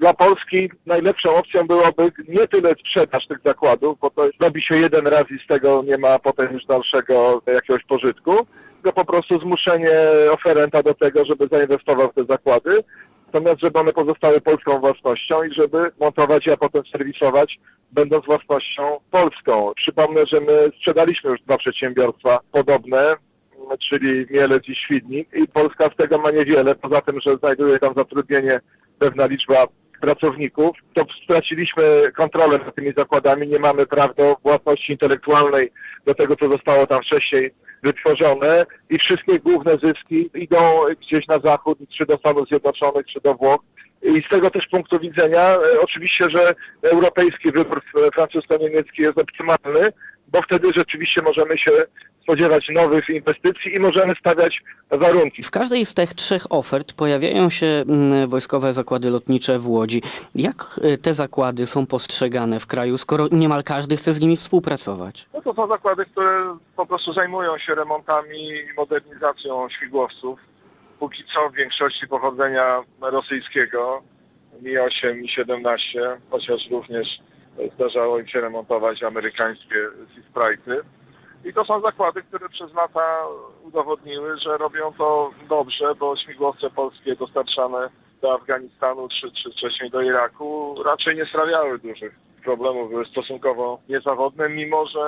Dla Polski najlepszą opcją byłoby nie tyle sprzedaż tych zakładów, bo to robi się jeden raz i z tego nie ma potem już dalszego jakiegoś pożytku, tylko po prostu zmuszenie oferenta do tego, żeby zainwestował w te zakłady, natomiast żeby one pozostały polską własnością i żeby montować, a potem serwisować, będąc własnością polską. Przypomnę, że my sprzedaliśmy już 2 przedsiębiorstwa podobne, czyli Mielec i Świdnik, i Polska z tego ma niewiele, poza tym, że znajduje tam zatrudnienie pewna liczba pracowników, to straciliśmy kontrolę nad tymi zakładami, nie mamy praw do własności intelektualnej, do tego, co zostało tam wcześniej wytworzone, i wszystkie główne zyski idą gdzieś na zachód, czy do Stanów Zjednoczonych, czy do Włoch. I z tego też punktu widzenia oczywiście, że europejski wybór francusko-niemiecki jest optymalny, bo wtedy rzeczywiście możemy się spodziewać nowych inwestycji i możemy stawiać warunki. W każdej z tych 3 ofert pojawiają się wojskowe zakłady lotnicze w Łodzi. Jak te zakłady są postrzegane w kraju, skoro niemal każdy chce z nimi współpracować? No to są zakłady, które po prostu zajmują się remontami i modernizacją śmigłowców. Póki co w większości pochodzenia rosyjskiego, Mi-8, Mi-17, chociaż również zdarzało im się remontować amerykańskie Sea Sprite'y. I to są zakłady, które przez lata udowodniły, że robią to dobrze, bo śmigłowce polskie dostarczane do Afganistanu czy wcześniej do Iraku raczej nie sprawiały dużych problemów, były stosunkowo niezawodne, mimo że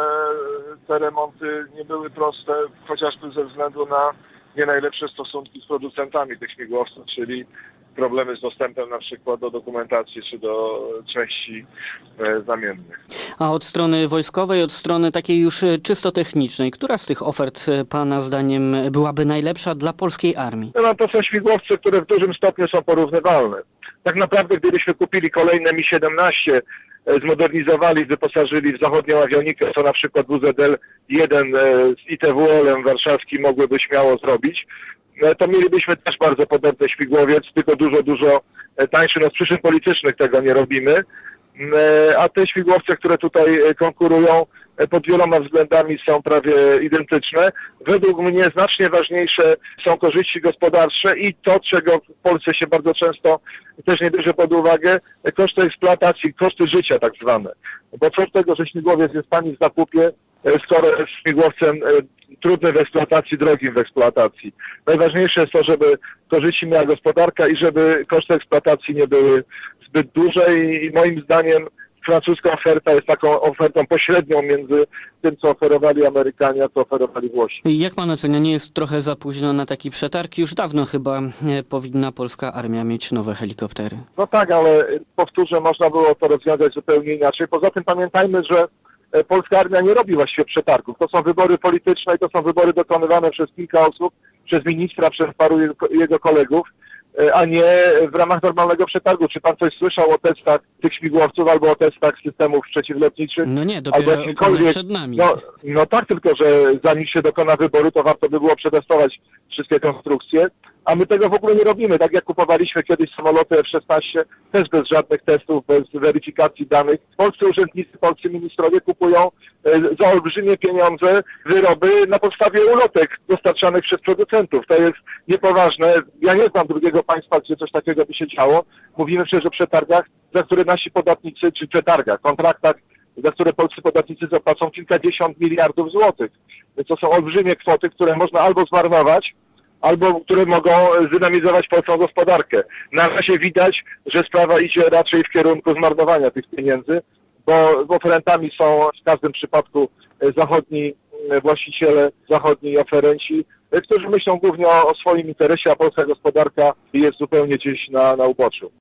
te remonty nie były proste, chociażby ze względu na nie najlepsze stosunki z producentami tych śmigłowców, czyli problemy z dostępem na przykład do dokumentacji czy do części zamiennych. A od strony wojskowej, od strony takiej już czysto technicznej, która z tych ofert Pana zdaniem byłaby najlepsza dla polskiej armii? No to są śmigłowce, które w dużym stopniu są porównywalne. Tak naprawdę gdybyśmy kupili kolejne Mi-17, zmodernizowali, wyposażyli w zachodnią awionikę, co na przykład WZL-1 z ITWL-em warszawskim mogłyby śmiało zrobić, to mielibyśmy też bardzo podobny śmigłowiec, tylko dużo tańszy. No z przyczyn politycznych tego nie robimy, a te śmigłowce, które tutaj konkurują, pod wieloma względami są prawie identyczne. Według mnie znacznie ważniejsze są korzyści gospodarcze i to, czego w Polsce się bardzo często też nie bierze pod uwagę, koszty eksploatacji, koszty życia tak zwane. Bo co z tego, że śmigłowiec jest tani w zakupie, skoro jest śmigłowcem trudny w eksploatacji, drogim w eksploatacji. Najważniejsze jest to, żeby korzyści miała gospodarka i żeby koszty eksploatacji nie były zbyt duże i moim zdaniem francuska oferta jest taką ofertą pośrednią między tym, co oferowali Amerykanie, a co oferowali Włosi. Jak Pan ocenia, nie jest trochę za późno na taki przetarg? Już dawno chyba powinna polska armia mieć nowe helikoptery. No tak, ale powtórzę, można było to rozwiązać zupełnie inaczej. Poza tym pamiętajmy, że polska armia nie robi właściwie przetargów. To są wybory polityczne i to są wybory dokonywane przez kilka osób, przez ministra, przez paru jego kolegów, a nie w ramach normalnego przetargu. Czy pan coś słyszał o testach tych śmigłowców albo o testach systemów przeciwlotniczych? No nie, dopiero one przed nami. No tak, tylko że zanim się dokona wyboru, to warto by było przetestować wszystkie konstrukcje, a my tego w ogóle nie robimy. Tak jak kupowaliśmy kiedyś samoloty F-16, też bez żadnych testów, bez weryfikacji danych. Polscy urzędnicy, polscy ministrowie kupują za olbrzymie pieniądze wyroby na podstawie ulotek dostarczanych przez producentów. To jest niepoważne. Ja nie znam drugiego państwa, gdzie coś takiego by się działo. Mówimy przecież o przetargach, za które nasi podatnicy, czy przetargach, kontraktach, za które polscy podatnicy zapłacą kilkadziesiąt miliardów złotych. Więc to są olbrzymie kwoty, które można albo zmarnować, albo które mogą zdynamizować polską gospodarkę. Na razie widać, że sprawa idzie raczej w kierunku zmarnowania tych pieniędzy, bo oferentami są w każdym przypadku zachodni właściciele, zachodni oferenci, którzy myślą głównie o swoim interesie, a polska gospodarka jest zupełnie gdzieś na uboczu.